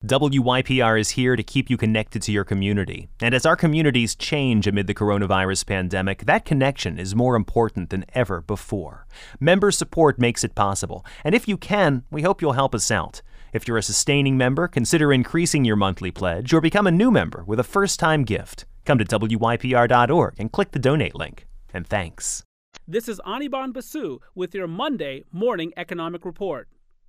WYPR is here to keep you connected to your community. And as our communities change amid the coronavirus pandemic, that connection is more important than ever before. Member support makes it possible. And if you can, we hope you'll help us out. If you're a sustaining member, consider increasing your monthly pledge or become a new member with a first-time gift. Come to WYPR.org and click the donate link. And thanks. This is Anirban Basu with your Monday Morning Economic Report.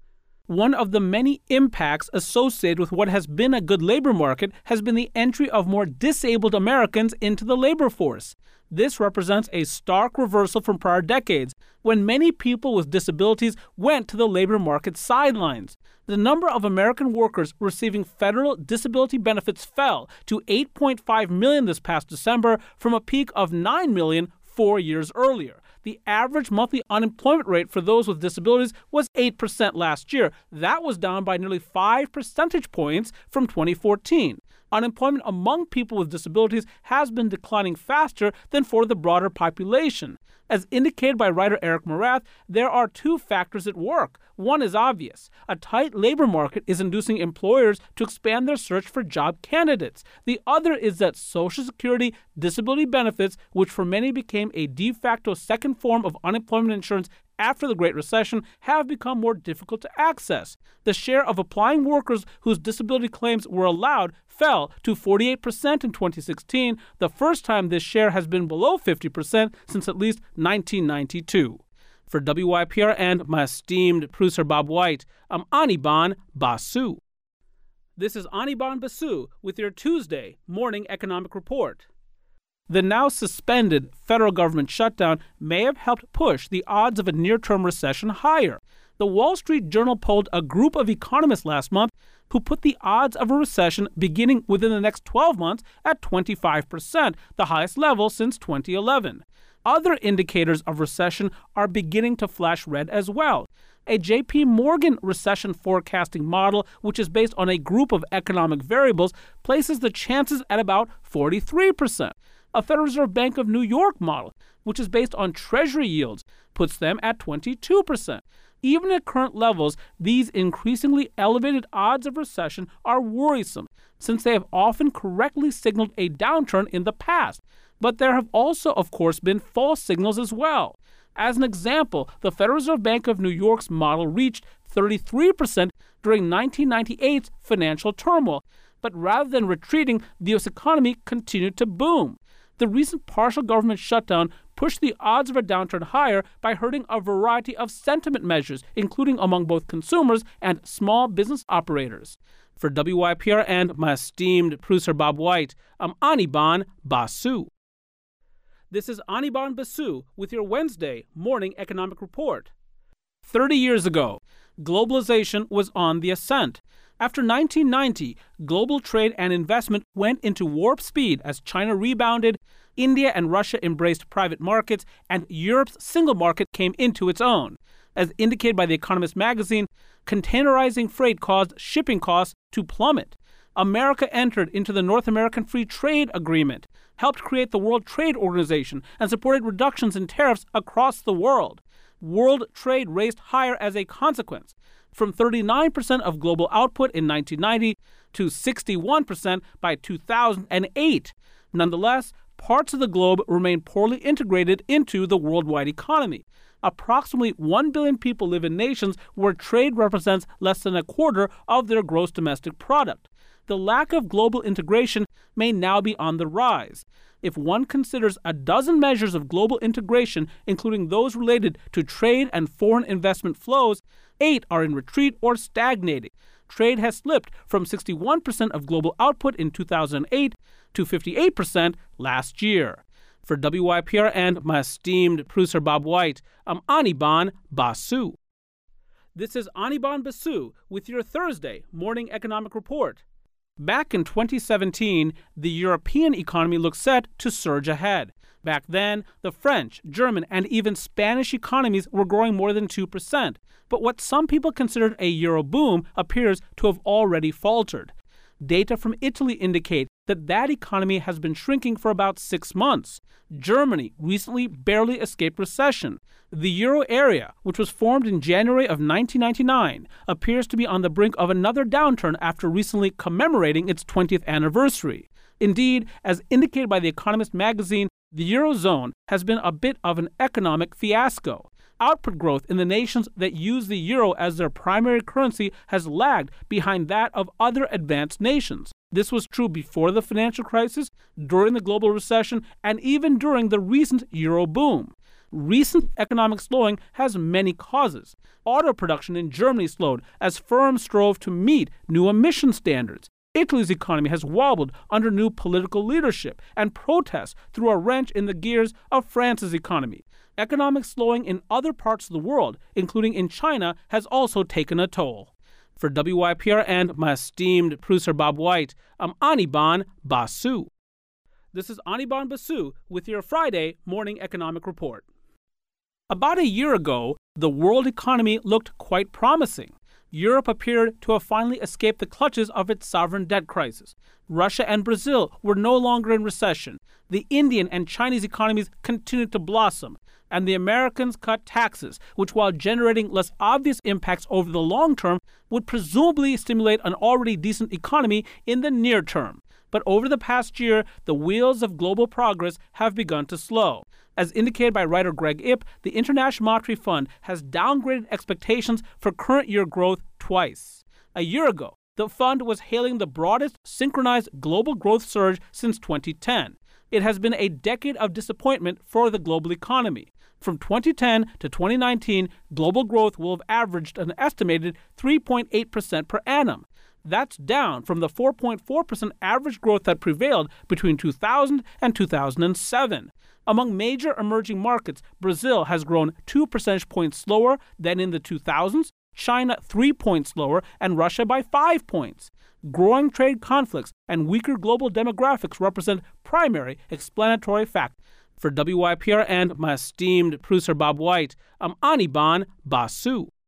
One of the many impacts associated with what has been a good labor market has been the entry of more disabled Americans into the labor force. This represents a stark reversal from prior decades, when many people with disabilities went to the labor market sidelines. The number of American workers receiving federal disability benefits fell to 8.5 million this past December from a peak of 9 million 4 years earlier. The average monthly unemployment rate for those with disabilities was 8% last year. That was down by nearly 5 percentage points from 2014. Unemployment among people with disabilities has been declining faster than for the broader population. As indicated by writer Eric Morath, there are two factors at work. One is obvious. A tight labor market is inducing employers to expand their search for job candidates. The other is that Social Security disability benefits, which for many became a de facto second form of unemployment insurance after the Great Recession, have become more difficult to access. The share of applying workers whose disability claims were allowed fell to 48% in 2016, the first time this share has been below 50% since at least 1992. For WYPR and my esteemed producer Bob White, I'm Anirban Basu. This is Anirban Basu with your Tuesday Morning Economic Report. The now suspended federal government shutdown may have helped push the odds of a near-term recession higher. The Wall Street Journal polled a group of economists last month who put the odds of a recession beginning within the next 12 months at 25%, the highest level since 2011. Other indicators of recession are beginning to flash red as well. A J.P. Morgan recession forecasting model, which is based on a group of economic variables, places the chances at about 43%. A Federal Reserve Bank of New York model, which is based on Treasury yields, puts them at 22%. Even at current levels, these increasingly elevated odds of recession are worrisome, since they have often correctly signaled a downturn in the past. But there have also, of course, been false signals as well. As an example, the Federal Reserve Bank of New York's model reached 33% during 1998's financial turmoil, but rather than retreating, the U.S. economy continued to boom. The recent partial government shutdown pushed the odds of a downturn higher by hurting a variety of sentiment measures, including among both consumers and small business operators. For WYPR and my esteemed producer Bob White, I'm Anirban Basu. This is Anirban Basu with your Wednesday Morning Economic Report. 30 years ago, globalization was on the ascent. After 1990, global trade and investment went into warp speed as China rebounded, India and Russia embraced private markets, and Europe's single market came into its own. As indicated by The Economist magazine, containerizing freight caused shipping costs to plummet. America entered into the North American Free Trade Agreement, helped create the World Trade Organization, and supported reductions in tariffs across the world. World trade raced higher as a consequence, from 39% of global output in 1990 to 61% by 2008. Nonetheless, parts of the globe remain poorly integrated into the worldwide economy. Approximately 1 billion people live in nations where trade represents less than a quarter of their gross domestic product. The lack of global integration may now be on the rise. If one considers a dozen measures of global integration, including those related to trade and foreign investment flows, 8 are in retreat or stagnating. Trade has slipped from 61% of global output in 2008 to 58% last year. For WYPR and my esteemed producer Bob White, I'm Anirban Basu. This is Anirban Basu with your Thursday Morning Economic Report. Back in 2017, the European economy looked set to surge ahead. Back then, the French, German, and even Spanish economies were growing more than 2%. But what some people considered a Euro boom appears to have already faltered. Data from Italy indicate that economy has been shrinking for about 6 months. Germany recently barely escaped recession. The euro area, which was formed in January of 1999, appears to be on the brink of another downturn after recently commemorating its 20th anniversary. Indeed, as indicated by The Economist magazine, the Eurozone has been a bit of an economic fiasco. Output growth in the nations that use the euro as their primary currency has lagged behind that of other advanced nations. This was true before the financial crisis, during the global recession, and even during the recent euro boom. Recent economic slowing has many causes. Auto production in Germany slowed as firms strove to meet new emission standards. Italy's economy has wobbled under new political leadership, and protests threw a wrench in the gears of France's economy. Economic slowing in other parts of the world, including in China, has also taken a toll. For WYPR and my esteemed producer Bob White, I'm Anirban Basu. This is Anirban Basu with your Friday morning economic report. About a year ago, the world economy looked quite promising. Europe appeared to have finally escaped the clutches of its sovereign debt crisis. Russia and Brazil were no longer in recession. The Indian and Chinese economies continued to blossom. And the Americans cut taxes, which, while generating less obvious impacts over the long term, would presumably stimulate an already decent economy in the near term. But over the past year, the wheels of global progress have begun to slow. As indicated by writer Greg Ip, the International Monetary Fund has downgraded expectations for current year growth twice. A year ago, the fund was hailing the broadest synchronized global growth surge since 2010. It has been a decade of disappointment for the global economy. From 2010 to 2019, global growth will have averaged an estimated 3.8% per annum. That's down from the 4.4% average growth that prevailed between 2000 and 2007. Among major emerging markets, Brazil has grown 2 percentage points slower than in the 2000s, China 3 points slower, and Russia by 5 points. Growing trade conflicts and weaker global demographics represent primary explanatory factors. For WYPR and my esteemed producer Bob White, I'm Anirban Basu.